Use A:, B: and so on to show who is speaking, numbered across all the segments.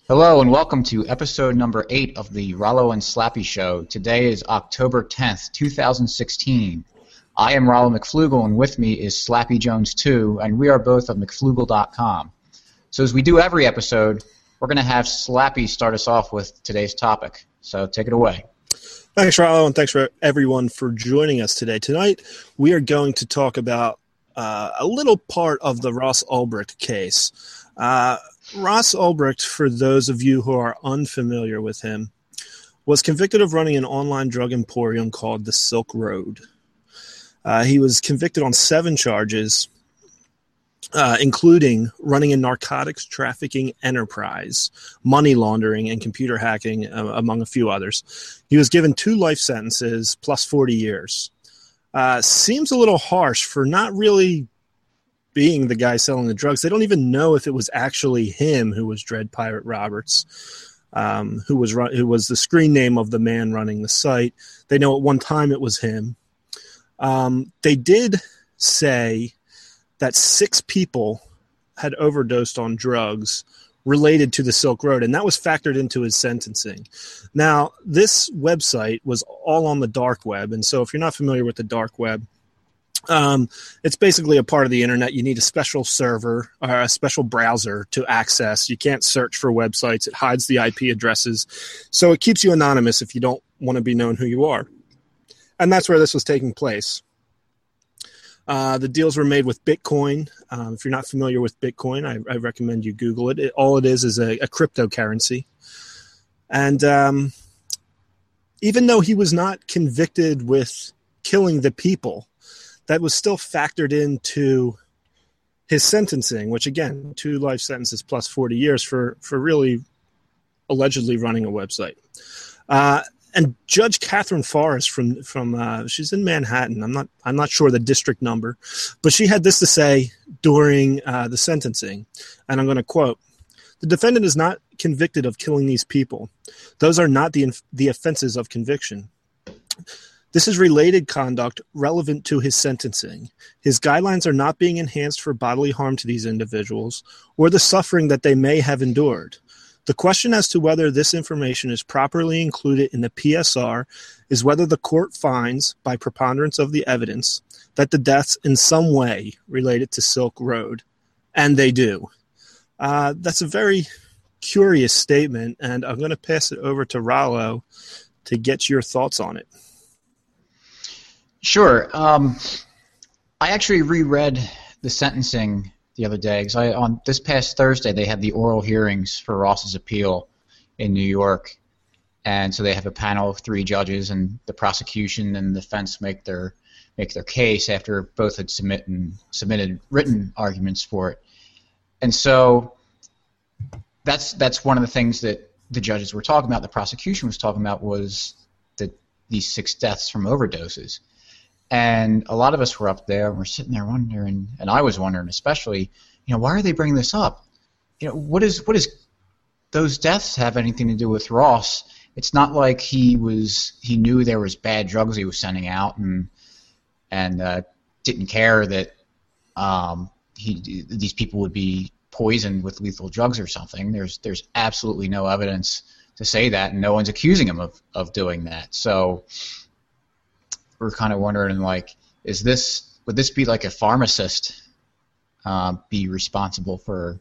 A: Hello and welcome to episode number 8 of the Rollo and Slappy Show. Today is October 10th, 2016. I am Rollo McFlugel and with me is Slappy Jones 2, and we are both of McFlugel.com. So as we do every episode, we're going to have Slappy start us off with today's topic. So take it away.
B: Thanks, Rollo, and thanks for everyone for joining us today. Tonight we are going to talk about a little part of the Ross Ulbricht case. Ross Ulbricht, for those of you who are unfamiliar with him, was convicted of running an online drug emporium called the Silk Road. He was convicted on 7 charges, including running a narcotics trafficking enterprise, money laundering, and computer hacking, among a few others. He was given 2 life sentences plus 40 years. Seems a little harsh for not really being the guy selling the drugs. They don't even know if it was actually him who was Dread Pirate Roberts, who was the screen name of the man running the site. They know at one time it was him. They did say that 6 people had overdosed on drugs related to the Silk Road, and that was factored into his sentencing. Now, this website was all on the dark web, and so if you're not familiar with the dark web, it's basically a part of the internet. You need a special server or a special browser to access. You can't search for websites. It hides the IP addresses. So it keeps you anonymous if you don't want to be known who you are. And that's where this was taking place. The deals were made with Bitcoin. If you're not familiar with Bitcoin, I recommend you Google it. All it is a cryptocurrency. And even though he was not convicted with killing the people, that was still factored into his sentencing, which, again, 2 life sentences plus 40 years for really allegedly running a website. And Judge Catherine Forrest from she's in Manhattan. I'm not sure the district number, but she had this to say during the sentencing, and I'm going to quote: "The defendant is not convicted of killing these people. Those are not the offenses of conviction. This is related conduct relevant to his sentencing. His guidelines are not being enhanced for bodily harm to these individuals or the suffering that they may have endured. The question as to whether this information is properly included in the PSR is whether the court finds, by preponderance of the evidence, that the deaths in some way related to Silk Road." And they do. That's a very curious statement, and I'm going to pass it over to Rollo to get your thoughts on it.
A: Sure. I actually reread the sentencing the other day because on this past Thursday they had the oral hearings for Ross's appeal in New York, and so they have a panel of 3 judges, and the prosecution and the defense make their case after both had submitted written arguments for it, and so that's one of the things that the judges were talking about. The prosecution was talking about was that these 6 deaths from overdoses. And a lot of us were up there, and we're sitting there wondering, and I was wondering especially, why are they bringing this up? What is those deaths have anything to do with Ross? It's not like he knew there was bad drugs he was sending out and didn't care that these people would be poisoned with lethal drugs or something. There's absolutely no evidence to say that, and no one's accusing him of doing that. So we're kind of wondering, would this be like a pharmacist be responsible for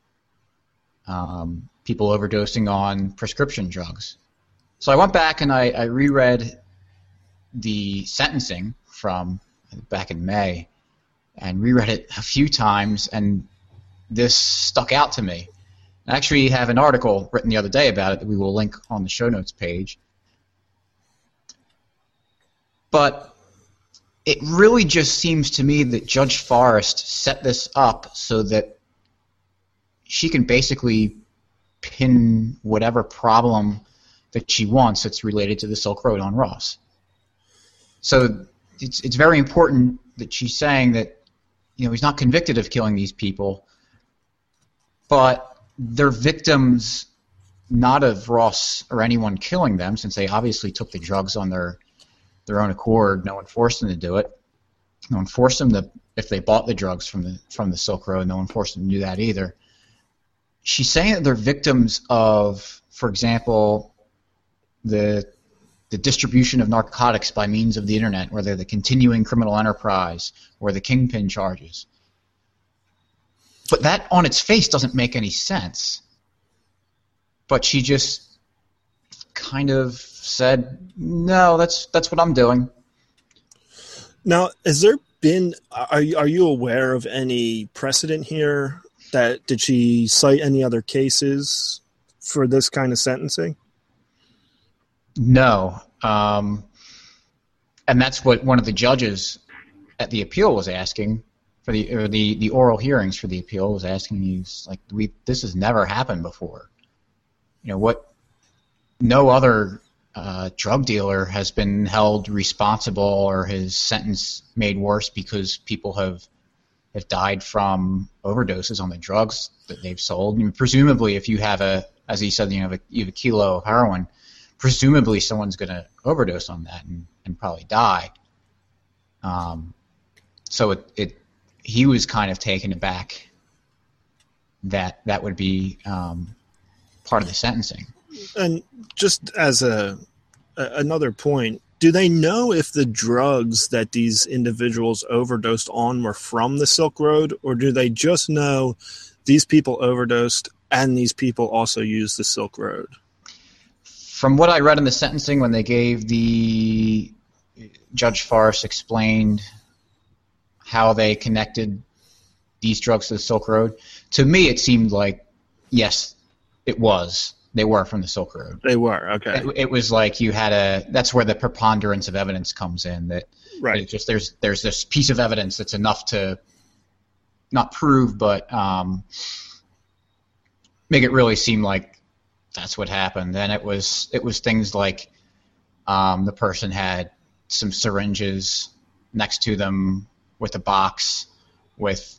A: people overdosing on prescription drugs? So I went back and I reread the sentencing from back in May and reread it a few times, and this stuck out to me. I actually have an article written the other day about it that we will link on the show notes page. But it really just seems to me that Judge Forrest set this up so that she can basically pin whatever problem that she wants that's related to the Silk Road on Ross. So it's very important that she's saying that he's not convicted of killing these people, but they're victims not of Ross or anyone killing them, since they obviously took the drugs on their own accord. No one forced them to do it. No one forced them to, if they bought the drugs from the Silk Road, no one forced them to do that either. she's saying that they're victims of, for example, the distribution of narcotics by means of the internet, whether the continuing criminal enterprise or the kingpin charges. But that on its face doesn't make any sense. But she just kind of said, no, that's what I'm doing.
B: Now, has there been, are you aware of any precedent here? Did she cite any other cases for this kind of sentencing?
A: No. And that's what one of the judges at the appeal was asking for the oral hearings for the appeal was asking. He's like, this has never happened before. No other drug dealer has been held responsible or his sentence made worse because people have died from overdoses on the drugs that they've sold. And presumably, if you have as he said, you have a kilo of heroin, presumably someone's going to overdose on that and probably die. So he was kind of taken aback that would be part of the sentencing.
B: And just as another point, do they know if the drugs that these individuals overdosed on were from the Silk Road, or do they just know these people overdosed and these people also used the Silk Road?
A: From what I read in the sentencing, when they gave Judge Forrest explained how they connected these drugs to the Silk Road, to me it seemed like, yes, it was. They were from the Silk Road.
B: They were, okay.
A: It was like you had that's where the preponderance of evidence comes in. That
B: right.
A: Just there's this piece of evidence that's enough to not prove, but make it really seem like that's what happened. And it was things like the person had some syringes next to them with a box with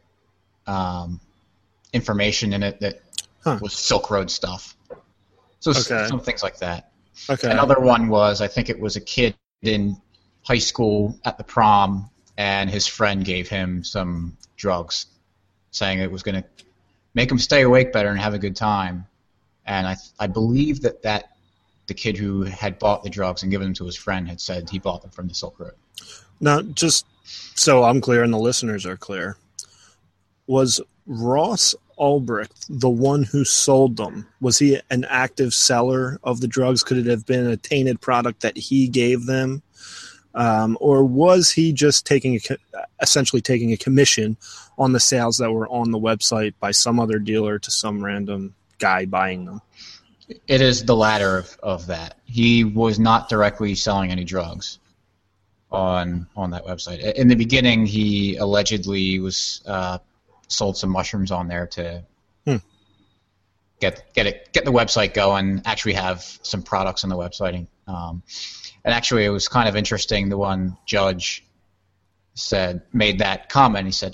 A: information in it that was Silk Road stuff. So some things like that.
B: Okay.
A: Another one was, I think it was a kid in high school at the prom, and his friend gave him some drugs, saying it was going to make him stay awake better and have a good time. And I believe that the kid who had bought the drugs and given them to his friend had said he bought them from the Silk Road.
B: Now, just so I'm clear and the listeners are clear, was Ross Ulbricht the one who sold them? Was he an active seller of the drugs? Could it have been a tainted product that he gave them? Or was he just essentially taking a commission on the sales that were on the website by some other dealer to some random guy buying them?
A: It is the latter of that. He was not directly selling any drugs on that website. In the beginning, he allegedly was sold some mushrooms on there to get the website going, actually have some products on the website. And actually, it was kind of interesting. The one judge made that comment. He said,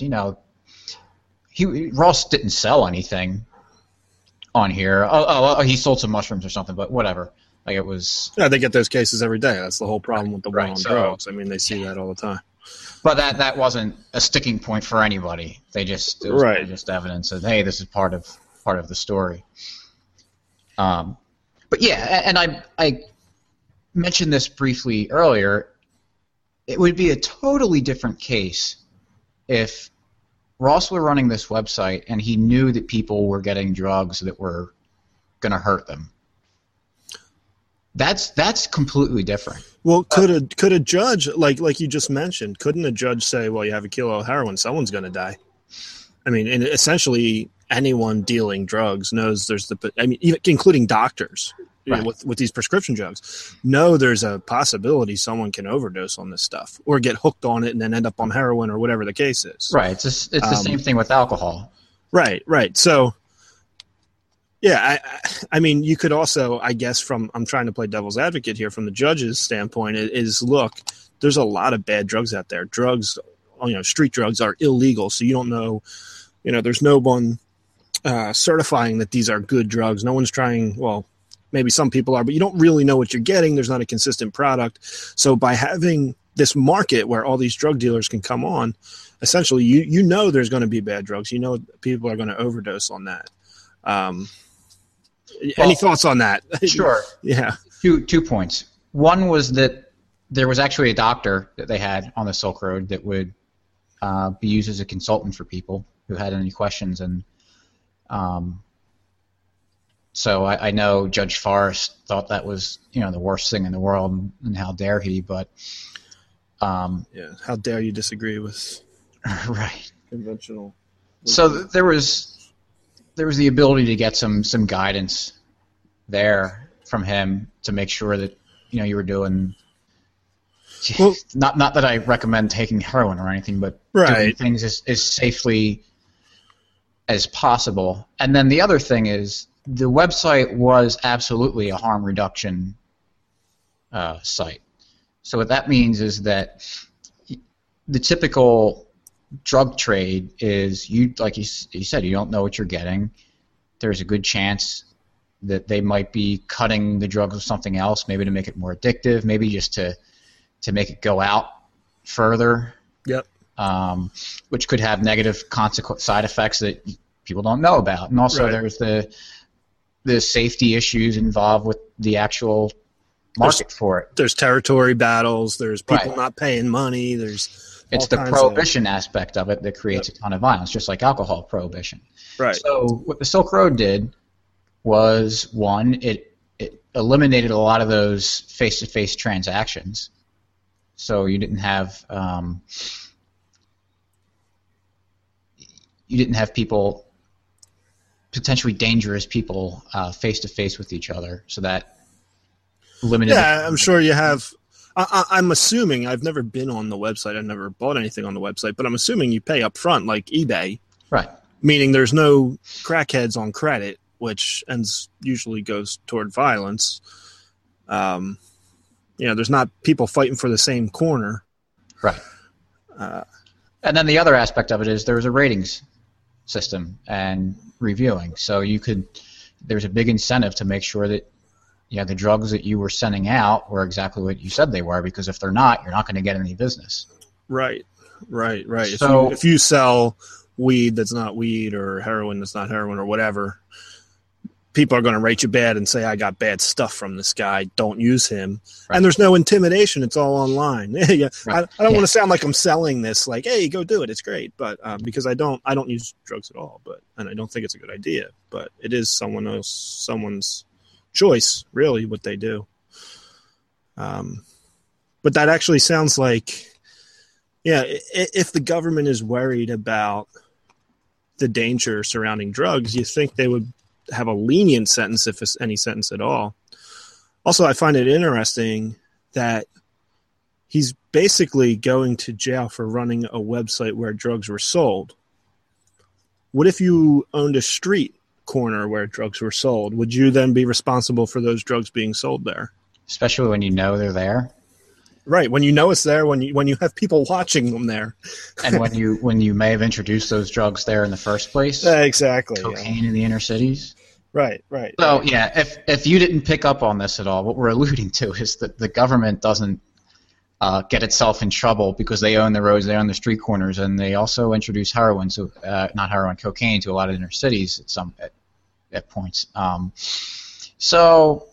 A: Ross didn't sell anything on here. He sold some mushrooms or something, but whatever. Like it was.
B: Yeah, they get those cases every day. That's the whole problem with the war on drugs. I mean, they see that all the time.
A: But that wasn't a sticking point for anybody. It was just evidence of, hey, this is part of the story. But yeah, and I mentioned this briefly earlier. It would be a totally different case if Ross were running this website and he knew that people were getting drugs that were going to hurt them. That's completely different.
B: Well, could a judge, like you just mentioned, couldn't a judge say, well, you have a kilo of heroin, someone's going to die? I mean, and essentially anyone dealing drugs knows even including doctors,
A: right,
B: with these prescription drugs, know there's a possibility someone can overdose on this stuff or get hooked on it and then end up on heroin or whatever the case is.
A: Right. It's the same thing with alcohol.
B: Right. So, yeah, I mean, you could also, I guess, I'm trying to play devil's advocate here from the judge's standpoint, look, there's a lot of bad drugs out there. Drugs, street drugs are illegal, so you don't know, there's no one certifying that these are good drugs. No one's trying, well, maybe some people are, but you don't really know what you're getting. There's not a consistent product. So by having this market where all these drug dealers can come on, essentially, there's going to be bad drugs. People are going to overdose on that. Any thoughts on that?
A: Sure.
B: Yeah.
A: Two points. One was that there was actually a doctor that they had on the Silk Road that would be used as a consultant for people who had any questions, and so I know Judge Forrest thought that was the worst thing in the world, and how dare he? But
B: how dare you disagree with
A: right
B: conventional?
A: So there was the ability to get some guidance there from him to make sure that you were doing. Well, not that I recommend taking heroin or anything, but doing things as safely as possible. And then the other thing is the website was absolutely a harm reduction site. So what that means is that the typical drug trade is like you said, you don't know what you're getting. There's a good chance that they might be cutting the drugs with something else, maybe to make it more addictive, maybe just to make it go out further.
B: Yep.
A: Which could have negative side effects that people don't know about. And also there's the safety issues involved with the actual market for it.
B: There's territory battles. There's people not paying money.
A: It's the prohibition aspect of it that creates a ton of violence, just like alcohol prohibition.
B: Right.
A: So what the Silk Road did was, one, it eliminated a lot of those face-to-face transactions. So you didn't have people, potentially dangerous people, face-to-face with each other. So that limited.
B: Yeah, I'm sure you have. I'm assuming, I've never been on the website. I've never bought anything on the website, but I'm assuming you pay up front like eBay.
A: Right.
B: Meaning there's no crackheads on credit, which usually goes toward violence. There's not people fighting for the same corner.
A: Right. And then the other aspect of it is there was a ratings system and reviewing. So there's a big incentive to make sure that the drugs that you were sending out were exactly what you said they were, because if they're not, you're not going to get any business.
B: Right.
A: So
B: if you sell weed that's not weed, or heroin that's not heroin, or whatever, people are going to rate you bad and say, I got bad stuff from this guy, don't use him. Right. And there's no intimidation. It's all online. Right. I don't want to sound like I'm selling this, like, hey, go do it. It's great. But because I don't use drugs at all, and I don't think it's a good idea, but it is someone's choice, really, what they do. But that actually sounds like, if the government is worried about the danger surrounding drugs, you think they would have a lenient sentence, if it's any sentence at all. Also, I find it interesting that he's basically going to jail for running a website where drugs were sold. What if you owned a street corner where drugs were sold? Would you then be responsible for those drugs being sold there?
A: Especially when you know they're there.
B: Right, when you know it's there, when you have people watching them there,
A: and when you may have introduced those drugs there in the first place.
B: Exactly.
A: Cocaine in the inner cities.
B: Right.
A: So if you didn't pick up on this at all, what we're alluding to is that the government doesn't get itself in trouble because they own the roads, they own the street corners, and they also introduce heroin, cocaine to a lot of inner cities at points. So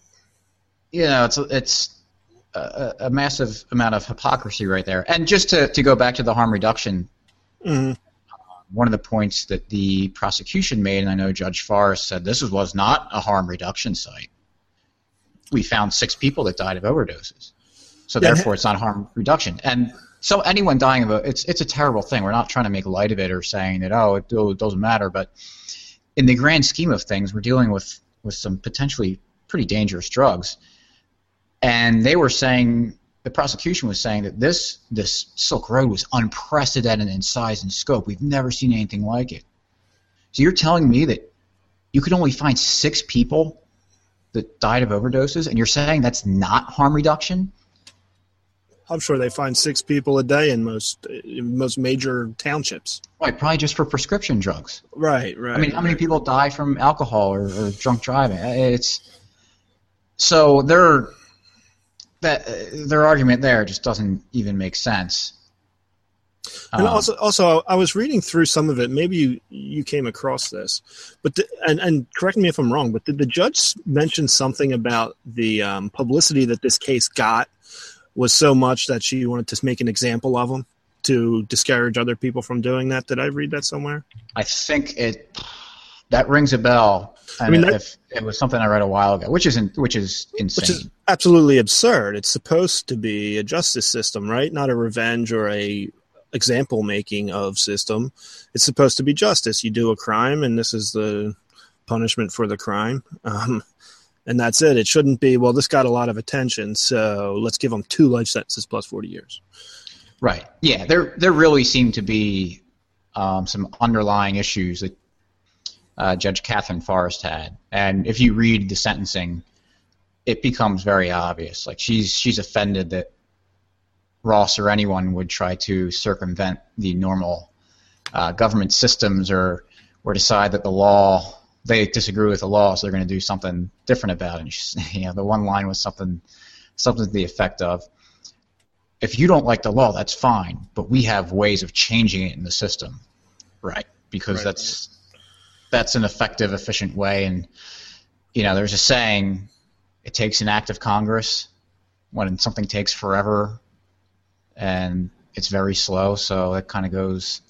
A: it's a massive amount of hypocrisy right there. And just to go back to the harm reduction, one of the points that the prosecution made, and I know Judge Forrest said this was not a harm reduction site. We found 6 people that died of overdoses. So therefore it's not harm reduction. And so anyone dying of it's a terrible thing. We're not trying to make light of it or saying that, it doesn't matter. But in the grand scheme of things, we're dealing with some potentially pretty dangerous drugs. And they were saying, the prosecution was saying that this Silk Road was unprecedented in size and scope. We've never seen anything like it. So you're telling me that you could only find 6 people that died of overdoses, and you're saying that's not harm reduction?
B: I'm sure they find 6 people a day in most major townships.
A: Right, probably just for prescription drugs.
B: Right.
A: I mean, how many people die from alcohol or drunk driving? So their argument there just doesn't even make sense.
B: And also, I was reading through some of it. Maybe you came across this, but and correct me if I'm wrong. But did the judge mention something about the publicity that this case got was so much that she wanted to make an example of them to discourage other people from doing that? Did I read that somewhere?
A: I think that rings a bell. And if it was something I read a while ago, which is insane. Which is
B: absolutely absurd. It's supposed to be a justice system, right? Not a revenge or a example making of system. It's supposed to be justice. You do a crime, and this is the punishment for the crime, and that's it. It shouldn't be, well, this got a lot of attention, so let's give them 2 life sentences plus 40 years.
A: Right. Yeah. There really seem to be some underlying issues that Judge Catherine Forrest had, and if you read the sentencing, it becomes very obvious. Like she's offended that Ross or anyone would try to circumvent the normal government systems or decide that they disagree with the law, so they're going to do something different about it. And the one line was something to the effect of, if you don't like the law, that's fine, but we have ways of changing it in the system, right? Because that's an effective, efficient way. And there's a saying, it takes an act of Congress when something takes forever and it's very slow, so it kind of goes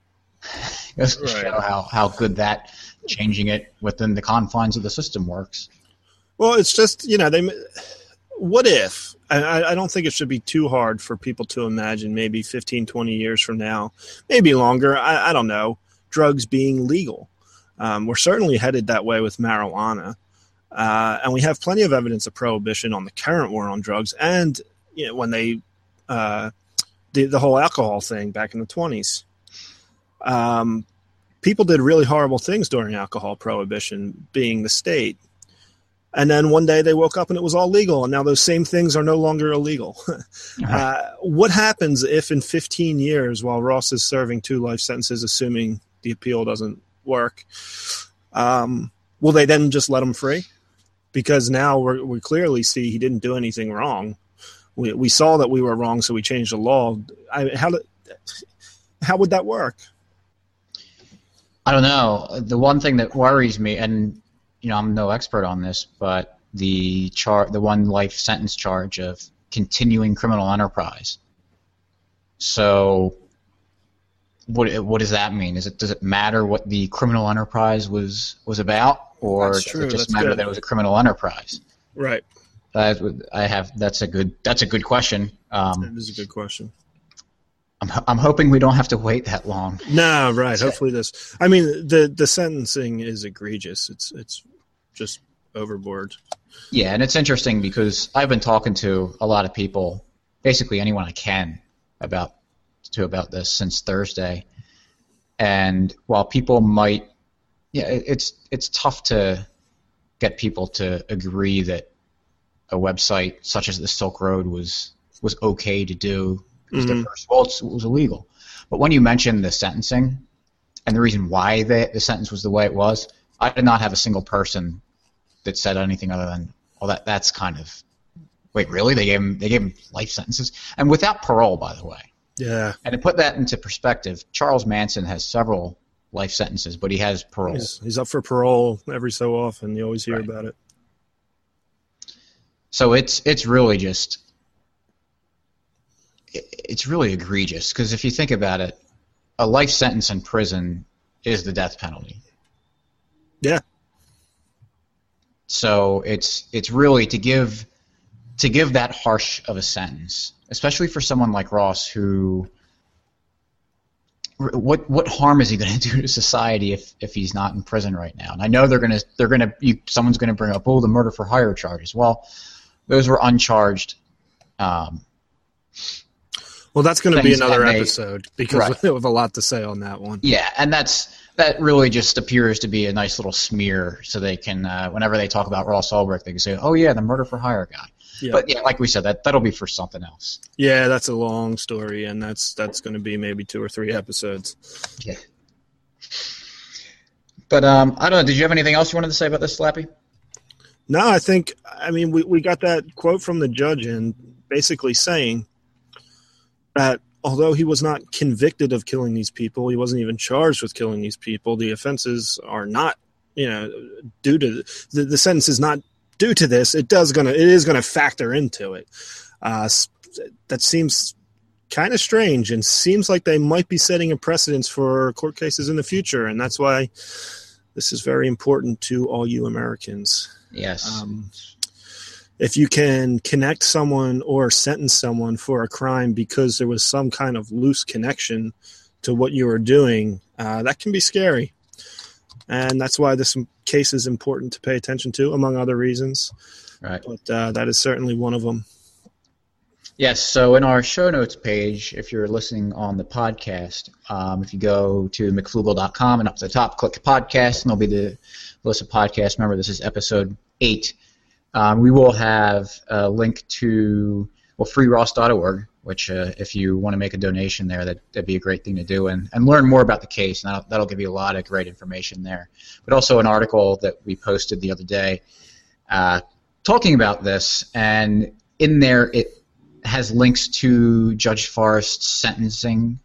A: to show how good that changing it within the confines of the system works.
B: Well, it's just, what if? I don't think it should be too hard for people to imagine maybe 15, 20 years from now, maybe longer, I don't know, drugs being legal. We're certainly headed that way with marijuana. And we have plenty of evidence of prohibition on the current war on drugs, and when they the whole alcohol thing back in the 20s. People did really horrible things during alcohol prohibition, being the state. And then one day they woke up and it was all legal, and now those same things are no longer illegal. What happens if in 15 years, while Ross is serving 2 life sentences, assuming the appeal doesn't work, will they then just let him free? Because now we clearly see he didn't do anything wrong. We saw that we were wrong, so we changed the law. How would that work?
A: I don't know. The one thing that worries me, and I'm no expert on this, but the 1 life sentence charge of continuing criminal enterprise. So, what does that mean? Does it matter what the criminal enterprise was about, or does it just matter that it was a criminal enterprise?
B: Right.
A: That's a good question.
B: That is a good question.
A: I'm hoping we don't have to wait that long.
B: No, right. Hopefully this. I mean, the sentencing is egregious. It's just overboard.
A: Yeah, and it's interesting because I've been talking to a lot of people, basically anyone I can, about this since Thursday. And while people might, it's tough to get people to agree that a website such as the Silk Road was okay to do. Because it was illegal. But when you mentioned the sentencing and the reason why the sentence was the way it was, I did not have a single person that said anything other than, well, that's kind of, wait, really? They gave him life sentences? And without parole, by the way.
B: Yeah.
A: And to put that into perspective, Charles Manson has several life sentences, but he has parole.
B: He's up for parole every so often. You always hear about it.
A: So it's really just... It's really egregious because if you think about it, a life sentence in prison is the death penalty.
B: Yeah.
A: So it's really to give that harsh of a sentence, especially for someone like Ross, who what harm is he going to do to society if he's not in prison right now? And I know someone's going to bring up the murder for hire charges. Well, those were uncharged.
B: Well, that's going to be another episode because we have a lot to say on that one.
A: Yeah, and that really just appears to be a nice little smear, so they can, whenever they talk about Ross Ulbricht, they can say, "Oh yeah, the murder for hire guy." Yeah. But yeah, like we said, that'll be for something else.
B: Yeah, that's a long story, and that's going to be maybe 2 or 3 episodes.
A: Yeah. But I don't know. Did you have anything else you wanted to say about this, Slappy?
B: No, I mean, we got that quote from the judge in basically saying that although he was not convicted of killing these people, he wasn't even charged with killing these people. The offenses are not, due to the sentence is not due to this. It is going to factor into it. That seems kind of strange, and seems like they might be setting a precedence for court cases in the future, and that's why this is very important to all you Americans.
A: Yes.
B: If you can connect someone or sentence someone for a crime because there was some kind of loose connection to what you were doing, that can be scary. And that's why this case is important to pay attention to, among other reasons.
A: Right.
B: But that is certainly one of them.
A: Yes, so in our show notes page, if you're listening on the podcast, if you go to mcflugel.com and up to the top, click podcast, and there'll be the list of podcasts. Remember, this is episode 8. We will have a link to freeross.org, which if you want to make a donation there, that'd be a great thing to do, and learn more about the case. And that'll give you a lot of great information there. But also an article that we posted the other day talking about this, and in there it has links to Judge Forrest's sentencing.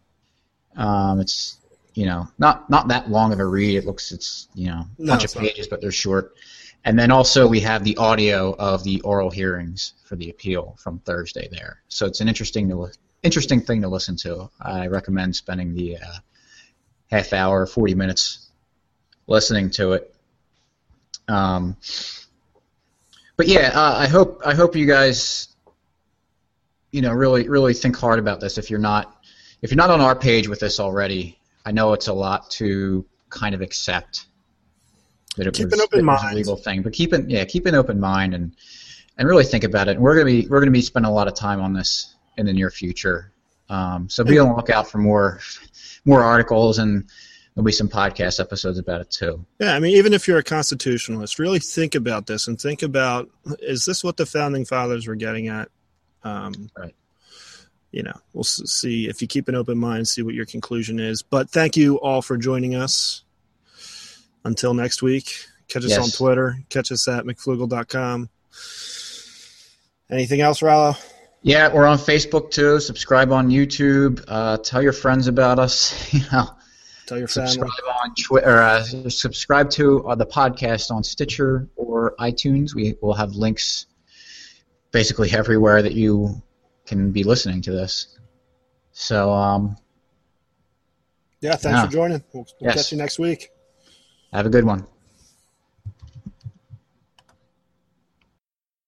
A: It's not that long of a read. It's a bunch of pages, but they're short. And then also we have the audio of the oral hearings for the appeal from Thursday there. So it's an interesting thing to listen to. I recommend spending the half hour, 40 minutes listening to it. But yeah, I hope you guys really think hard about this. If you're not on our page with this already, I know it's a lot to kind of accept that it was a legal thing, but keep an open mind and really think about it. And we're gonna be spending a lot of time on this in the near future. So be on the lookout for more articles, and there'll be some podcast episodes about it too.
B: Yeah, I mean, even if you're a constitutionalist, really think about this and think about, is this what the founding fathers were getting at?
A: Right.
B: We'll see. If you keep an open mind, see what your conclusion is. But thank you all for joining us. Until next week, catch us on Twitter. Catch us at mcflugel.com. Anything else, Rallo?
A: Yeah, we're on Facebook too. Subscribe on YouTube. Tell your friends about us.
B: Tell your family.
A: Subscribe on Twitter. Subscribe to the podcast on Stitcher or iTunes. We will have links basically everywhere that you can be listening to this. So,
B: thanks for joining. We'll catch you next week.
A: Have a good one.